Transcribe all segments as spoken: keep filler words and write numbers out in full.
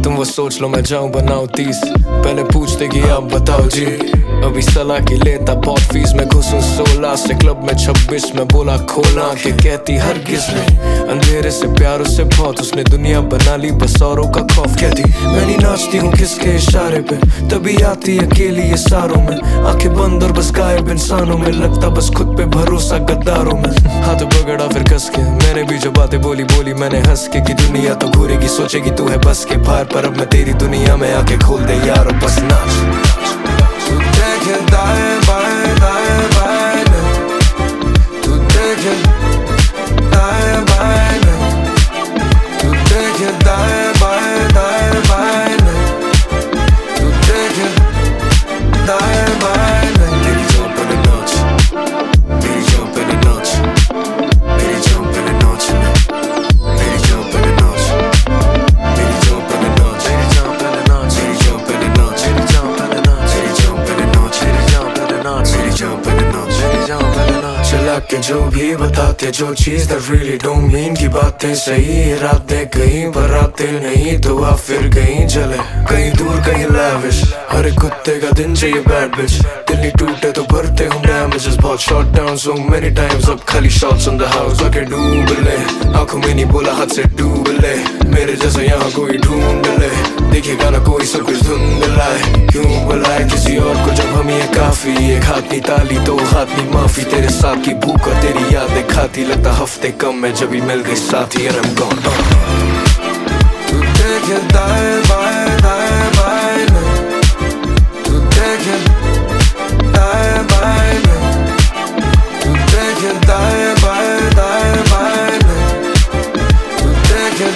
तुम वो सोच लो मैं जाऊं बनाऊं तीस, पहले पूछते कि आप बताओ जी। अभी सलाह की लेता बहुत फीस, मैं घुसूं सोलह से क्लब में छब्बीस में बोला खोला के कहती हरगिज नहीं। अंधेरे से प्यार उससे बहुत, उसने दुनिया बना ली बस औरों का खौफ। कहती मैं नहीं नाचती हूँ किसके इशारे पे, तभी आती अकेली ये सारों में। आंखें बंद और बस गायब इंसानों में, लगता बस खुद पे भरोसा गद्दारों में। हाथ पकड़ा फिर कस के, मैंने भी जो बातें बोली बोली मैंने हंस के कि दुनिया तो घूरेगी, सोचेगी तू है बस के बाहर, पर अब मैं तेरी दुनिया में आके खोल दे यारो बस नाच। तू देखे दाएं बाएं दाएं बाएं नहीं, तू देखे दाएं बाएं नहीं, तू देखे दाएं बाएं दाएं बाएं नहीं, तू देखे दाएं बाएं नहीं। मेरी जान पहले नाच, मेरी जान पहले नाच, मेरी जान पहले नाच, मेरी जान पहले नाच, मेरी जान पहले नाच, मेरी जान पहले नाच, मेरी जान पहले नाच, मेरी जान पहले नाच, मेरी जान पहले नाच, मेरी जान पहले नाच, मेरी जान पहले नाच, मेरी जान पहले नाच। चला के जो भी बताते जो चीज that really don't mean की बातें सही इरादे कहीं बराते नहीं, दुआ फिर कहीं चले कहीं दूर कहीं lavish, हर एक कुत्ते का दिन चाहिए bad bitch। दिल ही टूटे तो भरते हम damages, बहुत shot down so many times, अब खाली shots on the house आके डूब ले। आंखों में नहीं बोला हाथ से डूब ले, मेरे जैसा यहाँ कोई ढूंढ ले। देखेगा ना कोई सब कुछ धुंधला है, क्यों बुलाए किसी और को जब हम ये काफी। एक हाथ नहीं ताली तो हाथ नहीं माफी, तेरे साथ की भूख और तेरी यादें खाती, लगता हफ्ते कम में जब ही मिल गई साथी and I'm gone। तू देखे दाएं बाएं दाएं बाएं नहीं, तू देखे दाएं बाएं नहीं, तू देखे दाएं बाएं दाएं बाएं नहीं, तू देखे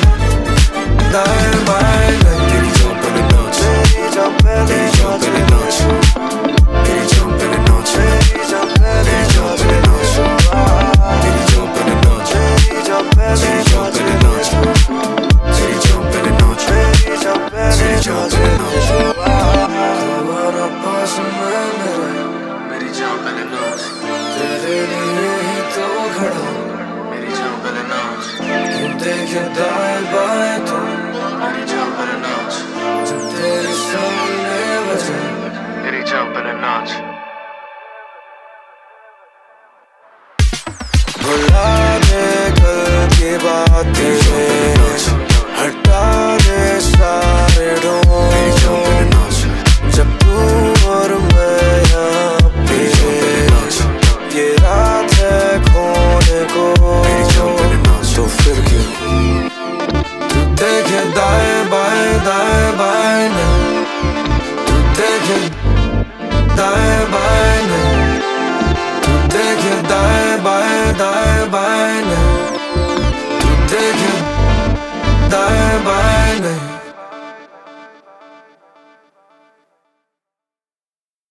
दाएं बाएं नहीं। मेरी जान पहले नाच, मेरी जान पहले नाच, मेरी जान पहले नाच, मेरी जान पहले नाच, मेरी जान पहले नाच, मेरी जान पहले नाच, मेरी जान पहले नाच, मेरी जान पहले नाच, मेरी जान पहले नाच, तुम्हारा पास मैं मेरे, मेरी जान पहले नाच, तेरे लिए ही तो खड़ा, मेरी जान पहले नाच, तू देखे दाएं बाएं तू, मेरी जान पहले नाच, जो तेरे सामने बजे, मेरी जान पहले नाच। भुला दे कल की बातें, हटा दे सारे मेरी जान पहले ढोंग, नाच, जब तू और मैं यहाँ पे, ये रात है खोने को, मेरी जान पहले नाच, तो फिर क्यों तू देखे दाएं बाएं दाएं बाएं नहीं, तू देखे दाएं बाएं नहीं, तू देखे दाएं बाएं दाएं बाएं नहीं।